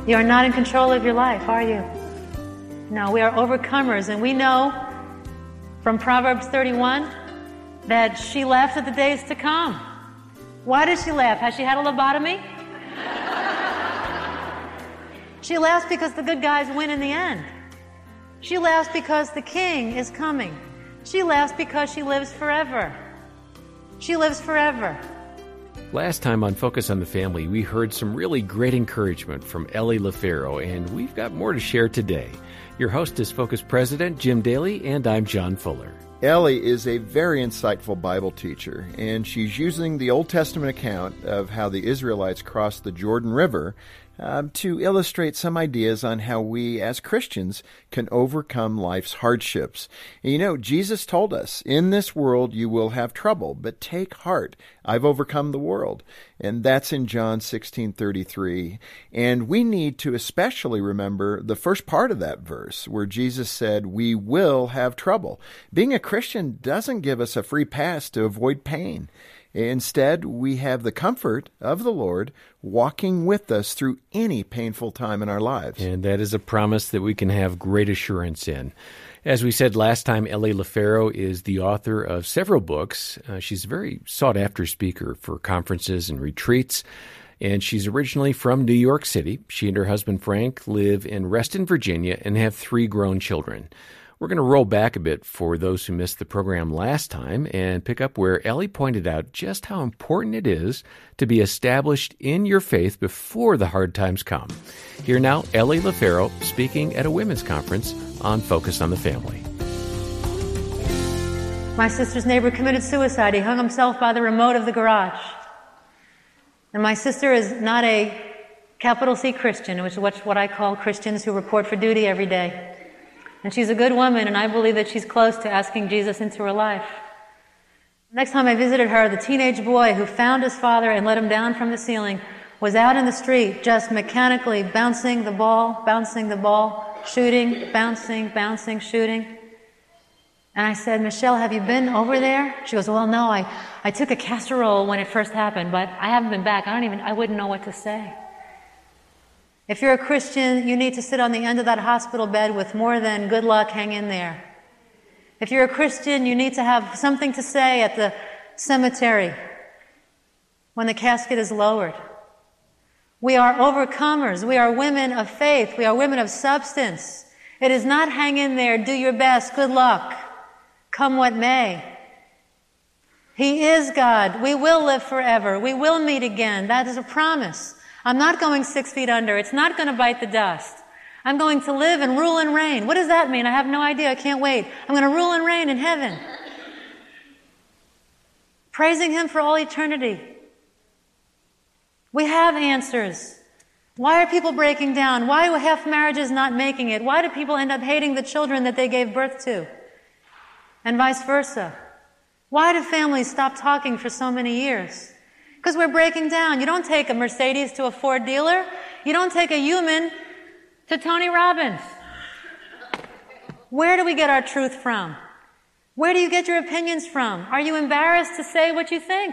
You are not in control of your life, are you? No, we are overcomers, and we know from Proverbs 31 that she laughs at the days to come. Why does she laugh? Has she had a lobotomy? She laughs because the good guys win in the end. She laughs because the king is coming. She laughs because she lives forever. She lives forever. Last time on Focus on the Family, we heard some really great encouragement from Ellie LaFaro, and we've got more to share today. Your host is Focus President Jim Daly, and I'm John Fuller. Ellie is a very insightful Bible teacher, and she's using the Old Testament account of how the Israelites crossed the Jordan River to illustrate some ideas on how we as Christians can overcome life's hardships. And you know, Jesus told us, in this world you will have trouble, but take heart, I've overcome the world. And that's in John 16:33. And we need to especially remember the first part of that verse, where Jesus said, we will have trouble. Being a Christian doesn't give us a free pass to avoid pain. Instead, we have the comfort of the Lord walking with us through any painful time in our lives. And that is a promise that we can have great assurance in. As we said last time, Ellie LaFaro is the author of several books. She's a very sought-after speaker for conferences and retreats, and she's originally from New York City. She and her husband, Frank, live in Reston, Virginia, and have 3 grown children. We're going to roll back a bit for those who missed the program last time and pick up where Ellie pointed out just how important it is to be established in your faith before the hard times come. Here now, Ellie LaFaro speaking at a women's conference on Focus on the Family. My sister's neighbor committed suicide. He hung himself by the remote of the garage. And my sister is not a capital C Christian, which is what I call Christians who report for duty every day. And she's a good woman, and I believe that she's close to asking Jesus into her life. Next time I visited her, the teenage boy who found his father and let him down from the ceiling was out in the street just mechanically bouncing the ball, shooting, bouncing, shooting. And I said, Michelle, have you been over there? She goes, well, no, I took a casserole when it first happened, but I haven't been back. I wouldn't know what to say. If you're a Christian, you need to sit on the end of that hospital bed with more than good luck, hang in there. If you're a Christian, you need to have something to say at the cemetery when the casket is lowered. We are overcomers. We are women of faith. We are women of substance. It is not hang in there, do your best, good luck, come what may. He is God. We will live forever. We will meet again. That is a promise. I'm not going 6 feet under. It's not going to bite the dust. I'm going to live and rule and reign. What does that mean? I have no idea. I can't wait. I'm going to rule and reign in heaven. Praising Him for all eternity. We have answers. Why are people breaking down? Why are half marriages not making it? Why do people end up hating the children that they gave birth to? And vice versa. Why do families stop talking for so many years? Because we're breaking down. You don't take a Mercedes to a Ford dealer. You don't take a human to Tony Robbins. Where do we get our truth from? Where do you get your opinions from? Are you embarrassed to say what you think?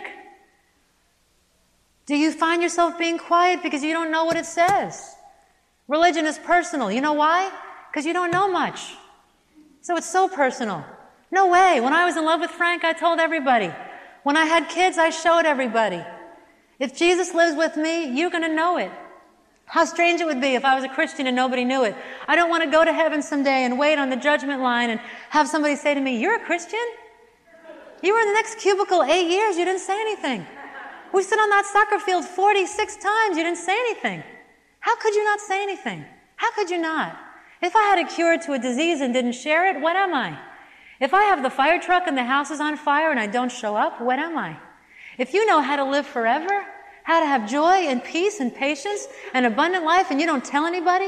Do you find yourself being quiet because you don't know what it says? Religion is personal. You know why? Because you don't know much. So it's so personal. No way. When I was in love with Frank, I told everybody. When I had kids, I showed everybody. If Jesus lives with me, you're going to know it. How strange it would be if I was a Christian and nobody knew it. I don't want to go to heaven someday and wait on the judgment line and have somebody say to me, you're a Christian? You were in the next cubicle 8 years, you didn't say anything. We stood on that soccer field 46 times, you didn't say anything. How could you not say anything? How could you not? If I had a cure to a disease and didn't share it, what am I? If I have the fire truck and the house is on fire and I don't show up, what am I? If you know how to live forever, how to have joy and peace and patience and abundant life and you don't tell anybody,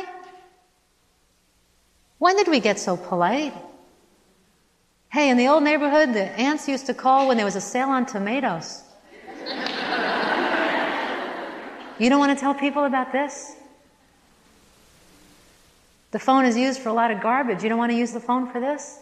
when did we get so polite? Hey, in the old neighborhood, the aunts used to call when there was a sale on tomatoes. You don't want to tell people about this? The phone is used for a lot of garbage. You don't want to use the phone for this?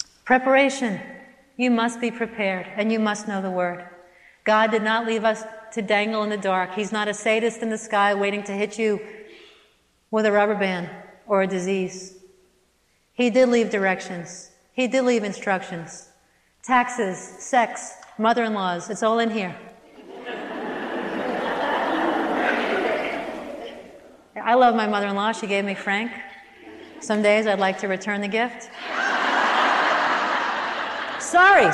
Preparation. You must be prepared, and you must know the Word. God did not leave us to dangle in the dark. He's not a sadist in the sky waiting to hit you with a rubber band or a disease. He did leave directions. He did leave instructions. Taxes, sex, mother-in-laws, it's all in here. I love my mother-in-law. She gave me Frank. Some days I'd like to return the gift. Sorry.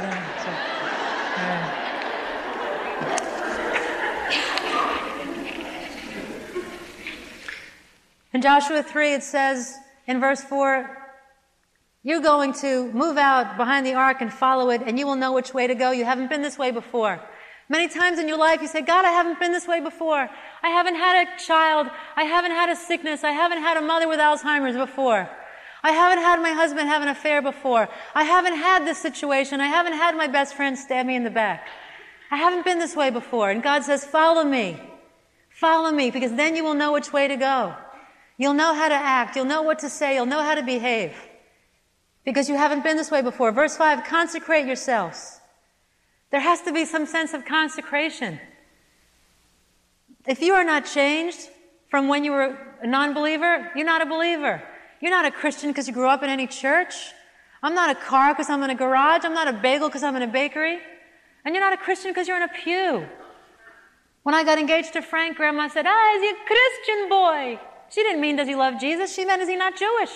In Joshua 3, it says in verse 4, you're going to move out behind the ark and follow it, and you will know which way to go. You haven't been this way before. Many times in your life you say, God, I haven't been this way before. I haven't had a child. I haven't had a sickness. I haven't had a mother with Alzheimer's before. I haven't had my husband have an affair before. I haven't had this situation. I haven't had my best friend stab me in the back. I haven't been this way before. And God says, follow me. Follow me, because then you will know which way to go. You'll know how to act. You'll know what to say. You'll know how to behave. Because you haven't been this way before. Verse 5, consecrate yourselves. There has to be some sense of consecration. If you are not changed from when you were a non-believer, you're not a believer. You're not a Christian because you grew up in any church. I'm not a car because I'm in a garage. I'm not a bagel because I'm in a bakery. And you're not a Christian because you're in a pew. When I got engaged to Frank, Grandma said, is he a Christian boy? She didn't mean, does he love Jesus? She meant, is he not Jewish?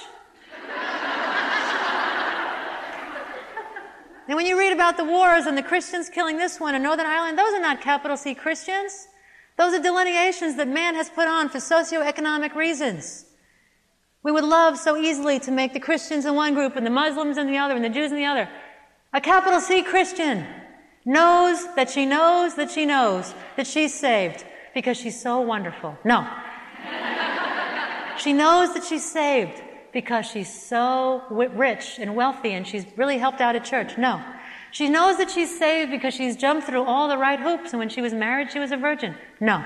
And when you read about the wars and the Christians killing this one in Northern Ireland, those are not capital C Christians. Those are delineations that man has put on for socioeconomic reasons. We would love so easily to make the Christians in one group and the Muslims in the other and the Jews in the other. A capital C Christian knows that she knows that she knows that she's saved because she's so wonderful. No. She knows that she's saved because she's so rich and wealthy and she's really helped out at church. No. She knows that she's saved because she's jumped through all the right hoops and when she was married she was a virgin. No.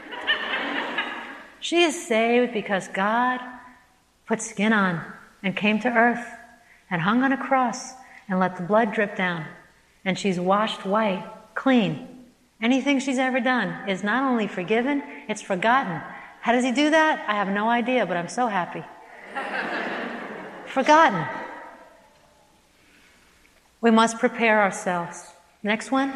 She is saved because God put skin on and came to earth and hung on a cross and let the blood drip down. And she's washed white, clean. Anything she's ever done is not only forgiven, it's forgotten. How does he do that? I have no idea, but I'm so happy. Forgotten. We must prepare ourselves. Next one.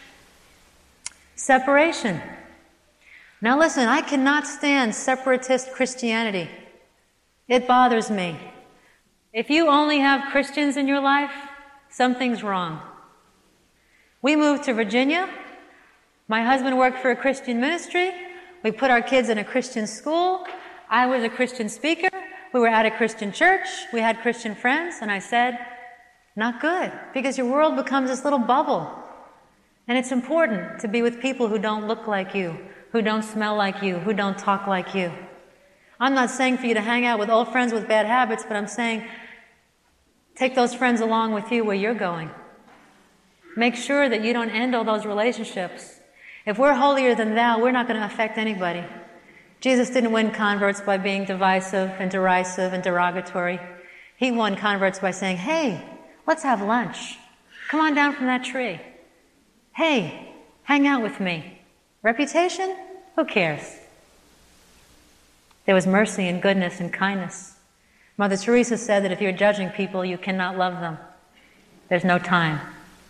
Separation. Now listen, I cannot stand separatist Christianity. It bothers me. If you only have Christians in your life, something's wrong. We moved to Virginia. My husband worked for a Christian ministry. We put our kids in a Christian school. I was a Christian speaker. We were at a Christian church. We had Christian friends. And I said, not good, because your world becomes this little bubble. And it's important to be with people who don't look like you, who don't smell like you, who don't talk like you. I'm not saying for you to hang out with old friends with bad habits, but I'm saying take those friends along with you where you're going. Make sure that you don't end all those relationships. If we're holier than thou, we're not going to affect anybody. Jesus didn't win converts by being divisive and derisive and derogatory. He won converts by saying, hey, let's have lunch. Come on down from that tree. Hey, hang out with me. Reputation? Who cares? There was mercy and goodness and kindness. Mother Teresa said that if you're judging people, you cannot love them. There's no time.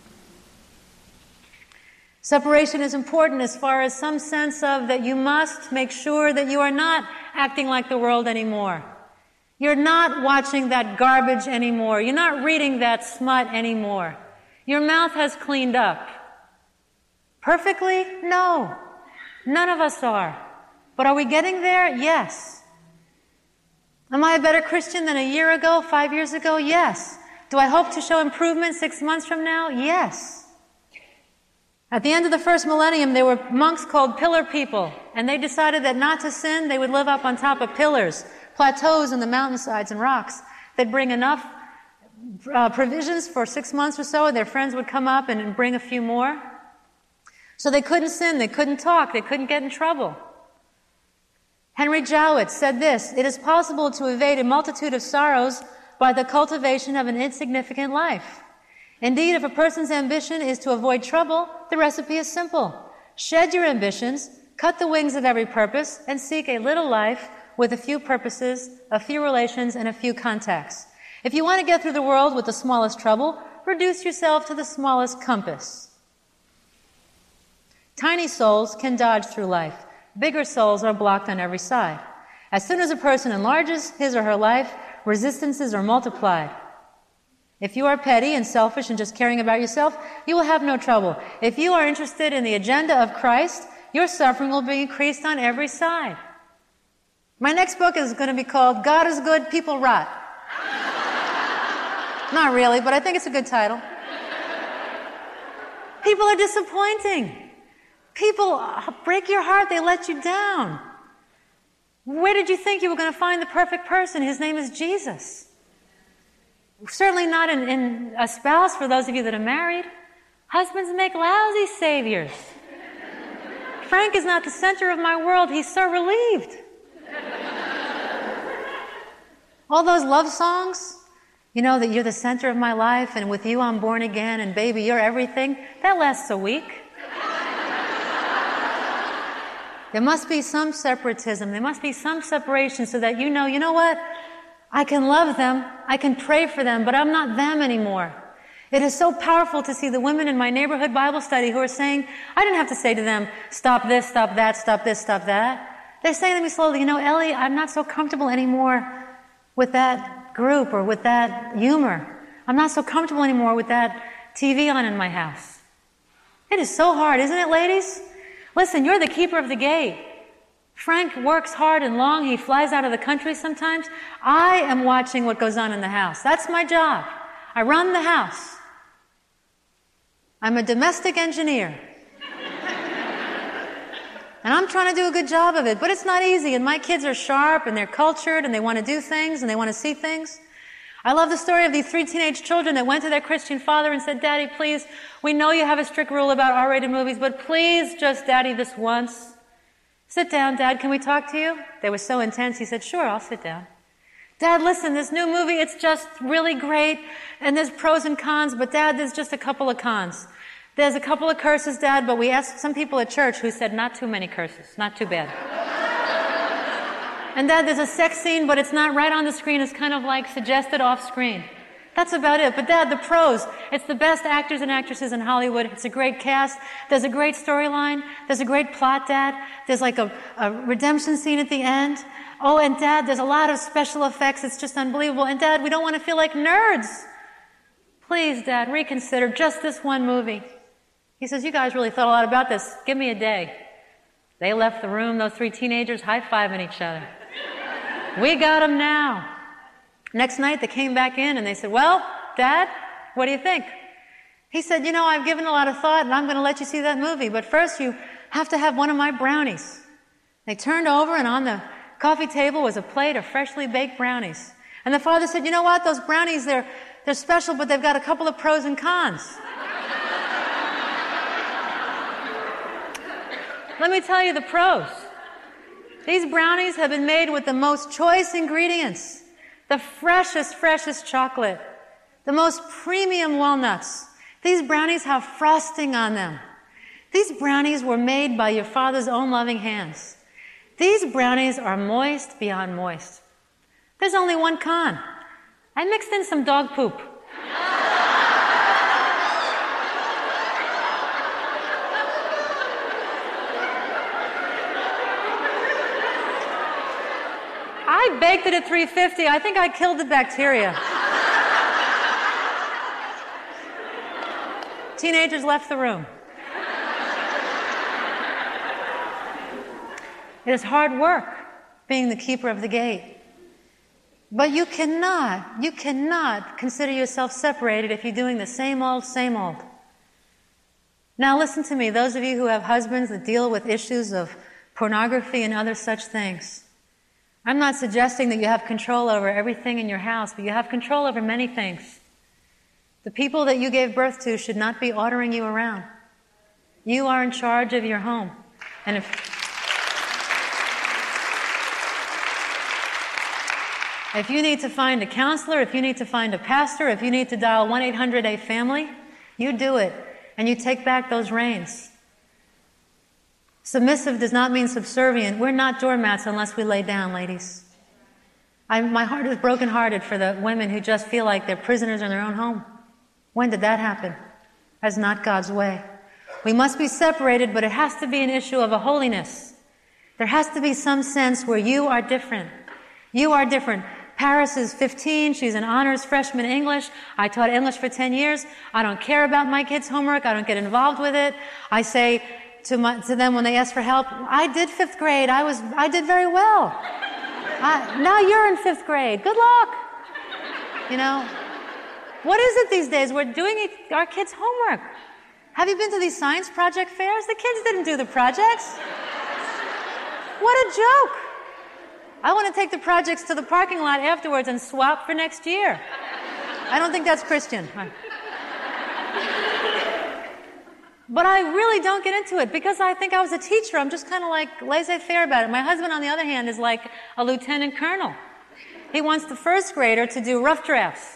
Separation is important as far as some sense of that you must make sure that you are not acting like the world anymore. You're not watching that garbage anymore. You're not reading that smut anymore. Your mouth has cleaned up. Perfectly? No. None of us are. But are we getting there? Yes. Am I a better Christian than a year ago, 5 years ago? Yes. Do I hope to show improvement 6 months from now? Yes. At the end of the first millennium, there were monks called pillar people, and they decided that not to sin, they would live up on top of pillars, plateaus in the mountainsides and rocks. They'd bring enough provisions for 6 months or so, and their friends would come up and bring a few more. So they couldn't sin, they couldn't talk, they couldn't get in trouble. Henry Jowett said this, "It is possible to evade a multitude of sorrows by the cultivation of an insignificant life. Indeed, if a person's ambition is to avoid trouble, the recipe is simple. Shed your ambitions, cut the wings of every purpose, and seek a little life with a few purposes, a few relations, and a few contacts. If you want to get through the world with the smallest trouble, reduce yourself to the smallest compass. Tiny souls can dodge through life. Bigger souls are blocked on every side. As soon as a person enlarges his or her life, resistances are multiplied. If you are petty and selfish and just caring about yourself, you will have no trouble. If you are interested in the agenda of Christ, your suffering will be increased on every side. My next book is going to be called God is Good, People Rot. Not really, but I think it's a good title. People are disappointing. People break your heart. They let you down. Where did you think you were going to find the perfect person? His name is Jesus. Certainly not in a spouse for those of you that are married. Husbands make lousy saviors. Frank is not the center of my world. He's so relieved. All those love songs, you know, that you're the center of my life and with you I'm born again and baby you're everything, that lasts a week. There must be some separatism. There must be some separation so that you know what? I can love them, I can pray for them, but I'm not them anymore. It is so powerful to see the women in my neighborhood Bible study who are saying, I didn't have to say to them, stop this, stop that, stop this, stop that. They're saying to me slowly, Ellie, I'm not so comfortable anymore with that group or with that humor. I'm not so comfortable anymore with that TV on in my house. It is so hard, isn't it, ladies? Listen, you're the keeper of the gate. Frank works hard and long. He flies out of the country sometimes. I am watching what goes on in the house. That's my job. I run the house. I'm a domestic engineer. And I'm trying to do a good job of it, but it's not easy. And my kids are sharp and they're cultured and they want to do things and they want to see things. I love the story of these 3 teenage children that went to their Christian father and said, Daddy, please, we know you have a strict rule about R-rated movies, but please just, Daddy, this once. Sit down, Dad, can we talk to you? They were so intense, he said, sure, I'll sit down. Dad, listen, this new movie, it's just really great, and there's pros and cons, but Dad, there's just a couple of cons. There's a couple of curses, Dad, but we asked some people at church who said not too many curses, not too bad. And Dad, there's a sex scene, but it's not right on the screen, it's kind of like suggested off screen. That's about it. But Dad, the pros, it's the best actors and actresses in Hollywood. It's a great cast. There's a great storyline. There's a great plot, Dad. There's like a redemption scene at the end. Oh, and Dad, there's a lot of special effects. It's just unbelievable. And Dad, we don't want to feel like nerds. Please, Dad, reconsider just this one movie. He says, you guys really thought a lot about this. Give me a day. They left the room, those 3 teenagers, high-fiving each other. We got them now. Next night, they came back in and they said, well, Dad, what do you think? He said, I've given a lot of thought and I'm going to let you see that movie, but first you have to have one of my brownies. They turned over and on the coffee table was a plate of freshly baked brownies. And the father said, you know what, those brownies, they're special, but they've got a couple of pros and cons. Let me tell you the pros. These brownies have been made with the most choice ingredients. The freshest chocolate, the most premium walnuts. These brownies have frosting on them. These brownies were made by your Father's own loving hands. These brownies are moist beyond moist. There's only one con. I mixed in some dog poop. I baked it at 350. I think I killed the bacteria. Teenagers left the room. It is hard work being the keeper of the gate. But you cannot consider yourself separated if you're doing the same old, same old. Now listen to me, those of you who have husbands that deal with issues of pornography and other such things. I'm not suggesting that you have control over everything in your house, but you have control over many things. The people that you gave birth to should not be ordering you around. You are in charge of your home. And if you need to find a counselor, if you need to find a pastor, if you need to dial 1-800-A-FAMILY, you do it. And you take back those reins. Submissive does not mean subservient. We're not doormats unless we lay down, ladies. My heart is brokenhearted for the women who just feel like they're prisoners in their own home. When did that happen? That's not God's way. We must be separated, but it has to be an issue of a holiness. There has to be some sense where you are different. You are different. Paris is 15. She's an honors freshman English. I taught English for 10 years. I don't care about my kids' homework. I don't get involved with it. I say to them when they ask for help, I did 5th grade. I did very well. Now you're in 5th grade. Good luck. What is it these days? We're doing our kids' homework. Have you been to these science project fairs? The kids didn't do the projects. What a joke. I want to take the projects to the parking lot afterwards and swap for next year. I don't think that's Christian. But I really don't get into it because I think I was a teacher. I'm just kind of like laissez-faire about it. My husband, on the other hand, is like a lieutenant colonel. He wants the first grader to do rough drafts.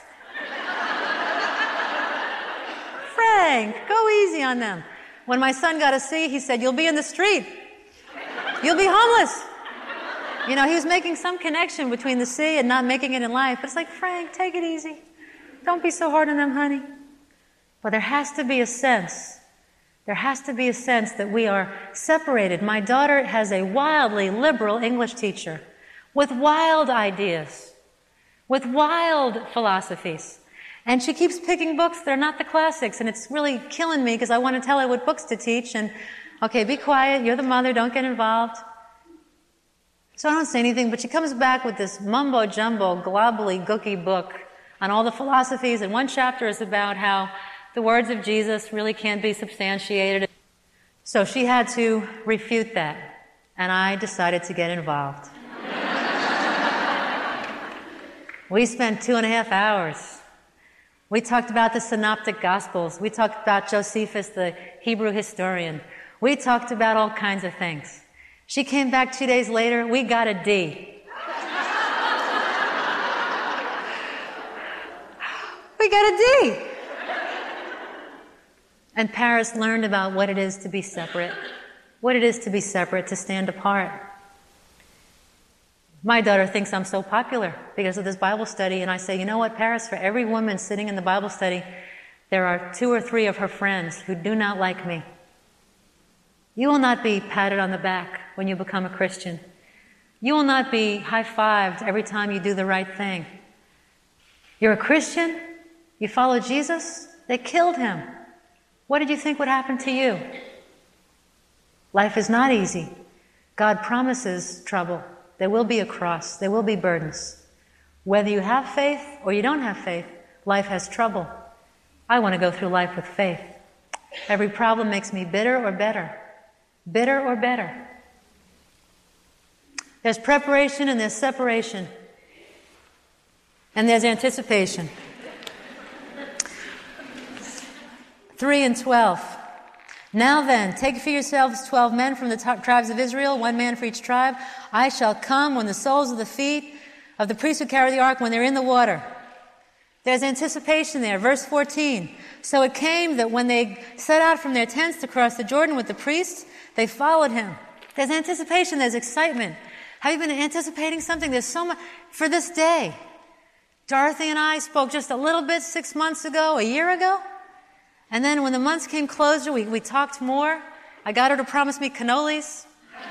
Frank, go easy on them. When my son got a C, he said, you'll be in the street. You'll be homeless. He was making some connection between the C and not making it in life. But it's like, Frank, take it easy. Don't be so hard on them, honey. But there has to be a sense. There has to be a sense that we are separated. My daughter has a wildly liberal English teacher with wild ideas, with wild philosophies. And she keeps picking books that are not the classics, and it's really killing me because I want to tell her what books to teach. And, okay, be quiet. You're the mother. Don't get involved. So I don't say anything, but she comes back with this mumbo-jumbo, globbly, gooky book on all the philosophies, and one chapter is about how the words of Jesus really can't be substantiated. So she had to refute that, and I decided to get involved. We spent 2.5 hours. We talked about the Synoptic Gospels. We talked about Josephus, the Hebrew historian. We talked about all kinds of things. She came back 2 days later. We got a D. We got a D. And Paris learned about what it is to be separate, to stand apart. My daughter thinks I'm so popular because of this Bible study, and I say, you know what, Paris, for every woman sitting in the Bible study, there are 2 or 3 of her friends who do not like me. You will not be patted on the back when you become a Christian. You will not be high-fived every time you do the right thing. You're a Christian? You follow Jesus? They killed him. What did you think would happen to you? Life is not easy. God promises trouble. There will be a cross. There will be burdens. Whether you have faith or you don't have faith, life has trouble. I want to go through life with faith. Every problem makes me bitter or better. Bitter or better. There's preparation and there's separation. And there's anticipation. 3 and 12. Now then, take for yourselves 12 men from the tribes of Israel, 1 man for each tribe. I shall come when the soles of the feet of the priests who carry the ark, when they're in the water. There's anticipation there. Verse 14. So it came that when they set out from their tents to cross the Jordan with the priests, they followed him. There's anticipation. There's excitement. Have you been anticipating something? There's so much for this day. Dorothy and I spoke just a little bit 6 months ago, a year ago. And then when the months came closer, we talked more. I got her to promise me cannolis.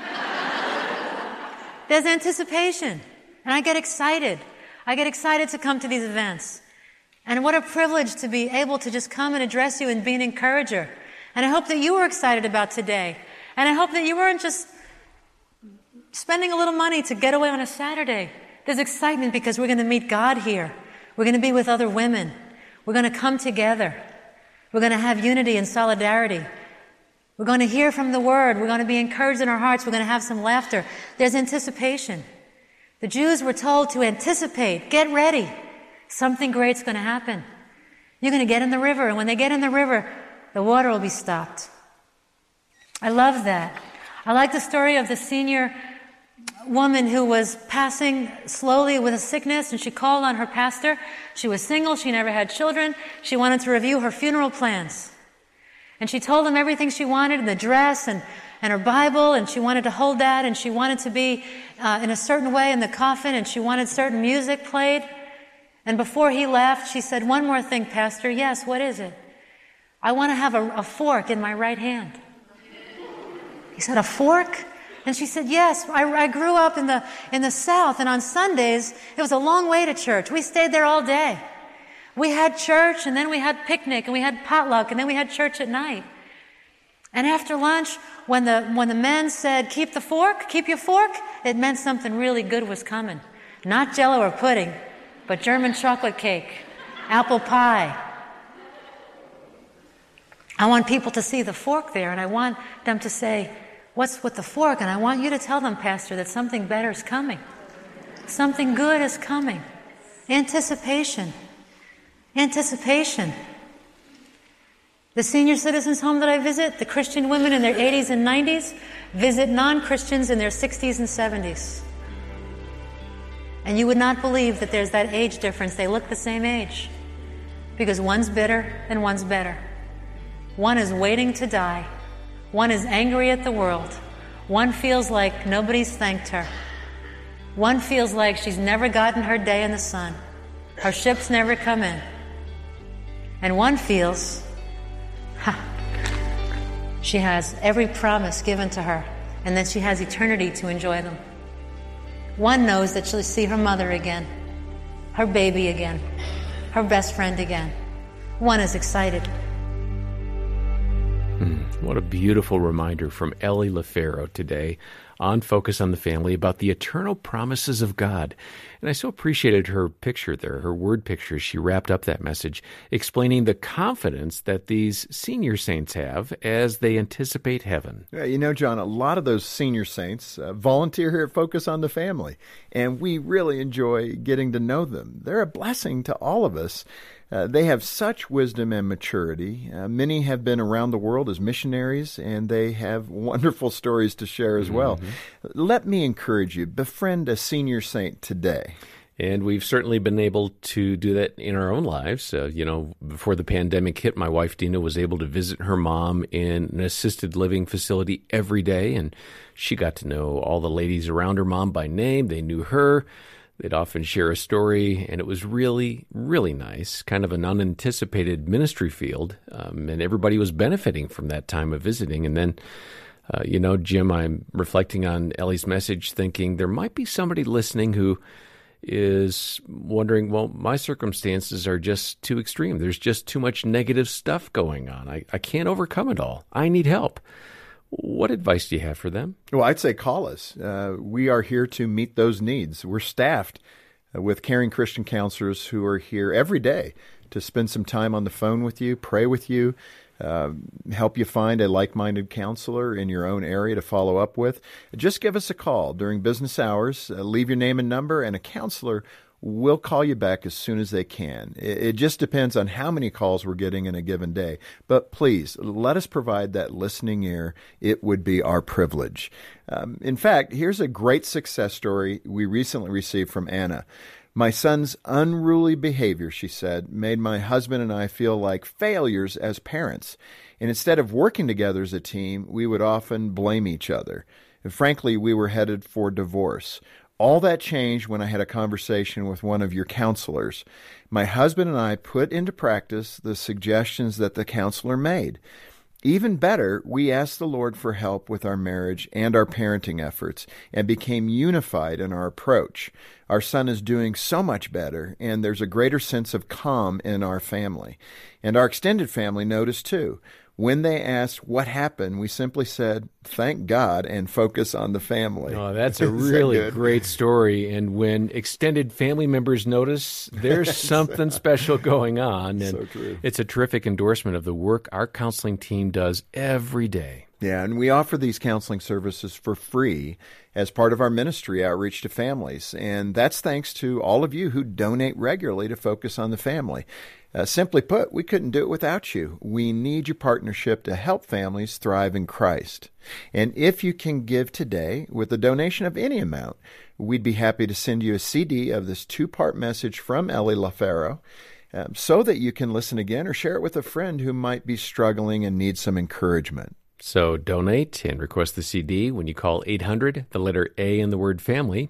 There's anticipation. And I get excited. I get excited to come to these events. And what a privilege to be able to just come and address you and be an encourager. And I hope that you were excited about today. And I hope that you weren't just spending a little money to get away on a Saturday. There's excitement because we're going to meet God here. We're going to be with other women. We're going to come together. We're going to have unity and solidarity. We're going to hear from the Word. We're going to be encouraged in our hearts. We're going to have some laughter. There's anticipation. The Jews were told to anticipate, get ready. Something great's going to happen. You're going to get in the river, and when they get in the river, the water will be stopped. I love that. I like the story of the senior woman who was passing slowly with a sickness, and she called on her pastor. She was single. She never had children. She wanted to review her funeral plans. And she told him everything she wanted, and the dress, and her Bible, and she wanted to hold that, and she wanted to be in a certain way in the coffin, and she wanted certain music played. And before he left, she said, "One more thing, Pastor." "Yes, what is it?" "I want to have a fork in my right hand." He said, "A fork?" And she said, "Yes, I grew up in the South, and on Sundays, it was a long way to church. We stayed there all day. We had church, and then we had picnic, and we had potluck, and then we had church at night. And after lunch, when the men said, keep your fork, it meant something really good was coming. Not Jell-O or pudding, but German chocolate cake, apple pie. I want people to see the fork there, and I want them to say, what's with the fork? And I want you to tell them, Pastor, that something better is coming. Something good is coming. Anticipation. Anticipation. The senior citizens home that I visit, the Christian women in their 80s and 90s, visit non-Christians in their 60s and 70s. And you would not believe that there's that age difference. They look the same age. Because one's bitter and one's better. One is waiting to die. One is angry at the world. One feels like nobody's thanked her. One feels like she's never gotten her day in the sun. Her ship's never come in. And one feels, she has every promise given to her, and then she has eternity to enjoy them. One knows that she'll see her mother again, her baby again, her best friend again. One is excited. What a beautiful reminder from Ellie LaFaro today on Focus on the Family about the eternal promises of God. And I so appreciated her picture there, her word picture. She wrapped up that message explaining the confidence that these senior saints have as they anticipate heaven. Yeah, you know, John, a lot of those senior saints volunteer here at Focus on the Family, and we really enjoy getting to know them. They're a blessing to all of us. They have such wisdom and maturity. Many have been around the world as missionaries, and they have wonderful stories to share as well. Let me encourage you, befriend a senior saint today. And we've certainly been able to do that in our own lives. Before the pandemic hit, my wife Dina was able to visit her mom in an assisted living facility every day, and she got to know all the ladies around her mom by name. They knew her. They'd often share a story, and it was really, really nice, kind of an unanticipated ministry field, and everybody was benefiting from that time of visiting. And then, Jim, I'm reflecting on Ellie's message, thinking there might be somebody listening who is wondering, well, my circumstances are just too extreme. There's just too much negative stuff going on. I can't overcome it all. I need help. What advice do you have for them? Well, I'd say call us. We are here to meet those needs. We're staffed with caring Christian counselors who are here every day to spend some time on the phone with you, pray with you, help you find a like-minded counselor in your own area to follow up with. Just give us a call during business hours. Leave your name and number, and a counselor will call you back as soon as they can. It just depends on how many calls we're getting in a given day. But please, let us provide that listening ear. It would be our privilege. In fact, here's a great success story we recently received from Anna. My son's unruly behavior, she said, made my husband and I feel like failures as parents. And instead of working together as a team, we would often blame each other. And frankly, we were headed for divorce. All that changed when I had a conversation with one of your counselors. My husband and I put into practice the suggestions that the counselor made. Even better, we asked the Lord for help with our marriage and our parenting efforts and became unified in our approach. Our son is doing so much better, and there's a greater sense of calm in our family. And our extended family noticed too. When they asked what happened, we simply said, thank God, and focus on the family. Oh, that's a really great story. And when extended family members notice, there's something special going on. And so true. It's a terrific endorsement of the work our counseling team does every day. Yeah, and we offer these counseling services for free as part of our ministry outreach to families. And that's thanks to all of you who donate regularly to Focus on the Family. Simply put, we couldn't do it without you. We need your partnership to help families thrive in Christ. And if you can give today with a donation of any amount, we'd be happy to send you a CD of this 2-part message from Ellie LaFaro so that you can listen again or share it with a friend who might be struggling and needs some encouragement. So donate and request the CD when you call 800, the letter A in the word family,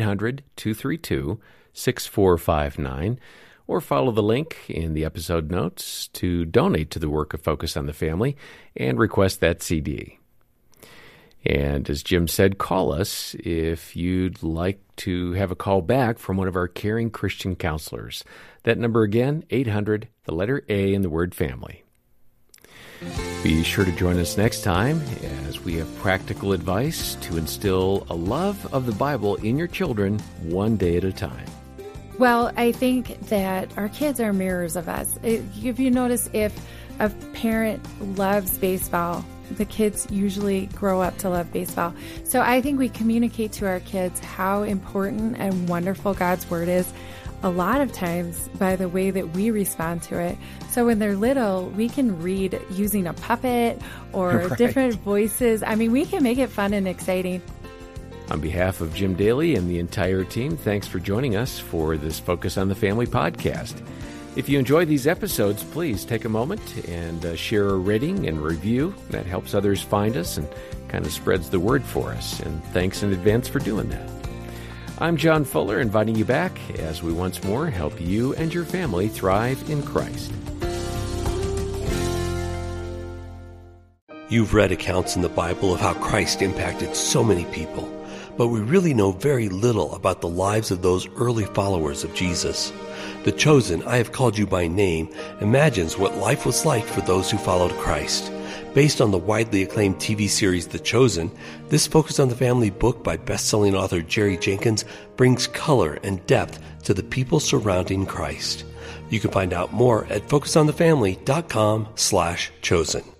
800-232-6459, or follow the link in the episode notes to donate to the work of Focus on the Family and request that CD. And as Jim said, call us if you'd like to have a call back from one of our caring Christian counselors. That number again, 800, the letter A in the word family. Be sure to join us next time as we have practical advice to instill a love of the Bible in your children one day at a time. Well, I think that our kids are mirrors of us. If you notice, if a parent loves baseball, the kids usually grow up to love baseball. So I think we communicate to our kids how important and wonderful God's Word is a lot of times by the way that we respond to it. So when they're little, we can read using a puppet or different voices. I mean, we can make it fun and exciting. On behalf of Jim Daly and the entire team, thanks for joining us for this Focus on the Family podcast. If you enjoy these episodes, please take a moment and share a rating and review. That helps others find us and kind of spreads the word for us. And thanks in advance for doing that. I'm John Fuller, inviting you back as we once more help you and your family thrive in Christ. You've read accounts in the Bible of how Christ impacted so many people, but we really know very little about the lives of those early followers of Jesus. The Chosen, I Have Called You by Name, imagines what life was like for those who followed Christ. Based on the widely acclaimed TV series The Chosen, this Focus on the Family book by best-selling author Jerry Jenkins brings color and depth to the people surrounding Christ. You can find out more at focusonthefamily.com/chosen.